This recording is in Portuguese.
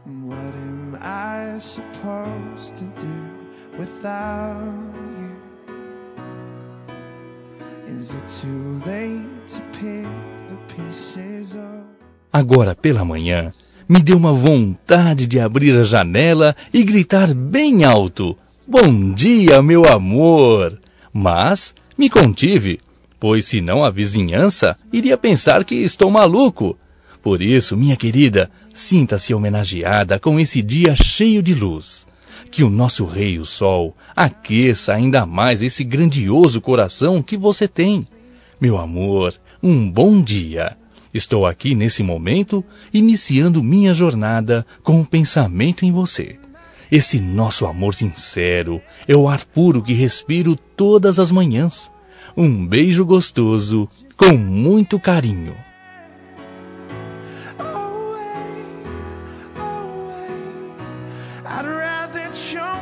What am I supposed to do without you? Is it too late to pick the pieces of... Agora pela manhã, me deu uma vontade de abrir a janela e gritar bem alto: "Bom dia, meu amor!" Mas me contive, pois senão a vizinhança iria pensar que estou maluco. Por isso, minha querida, sinta-se homenageada com esse dia cheio de luz. Que o nosso rei, o sol, aqueça ainda mais esse grandioso coração que você tem. Meu amor, um bom dia. Estou aqui nesse momento, iniciando minha jornada com o pensamento em você. Esse nosso amor sincero é o ar puro que respiro todas as manhãs. Um beijo gostoso, com muito carinho. I'd rather